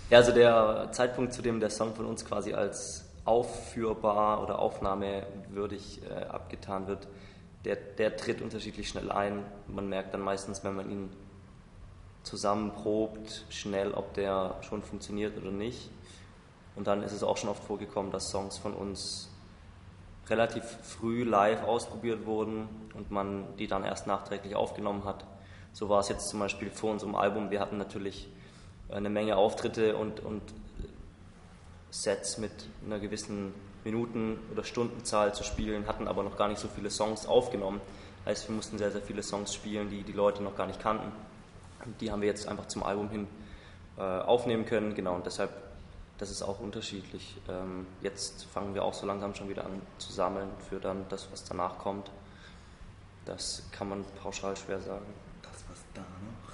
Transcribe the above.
Ja, also der Zeitpunkt, zu dem der Song von uns quasi als aufführbar oder aufnahmewürdig abgetan wird, der tritt unterschiedlich schnell ein. Man merkt dann meistens, wenn man ihn zusammen probt, schnell, ob der schon funktioniert oder nicht. Und dann ist es auch schon oft vorgekommen, dass Songs von uns relativ früh live ausprobiert wurden und man die dann erst nachträglich aufgenommen hat. So war es jetzt zum Beispiel vor unserem Album. Wir hatten natürlich eine Menge Auftritte und Sets mit einer gewissen Minuten- oder Stundenzahl zu spielen, hatten aber noch gar nicht so viele Songs aufgenommen. Heißt, wir mussten sehr, sehr viele Songs spielen, die die Leute noch gar nicht kannten. Und die haben wir jetzt einfach zum Album hin aufnehmen können. Genau, und deshalb, das ist auch unterschiedlich. Jetzt fangen wir auch so langsam schon wieder an zu sammeln für dann das, was danach kommt. Das kann man pauschal schwer sagen. Das, was da noch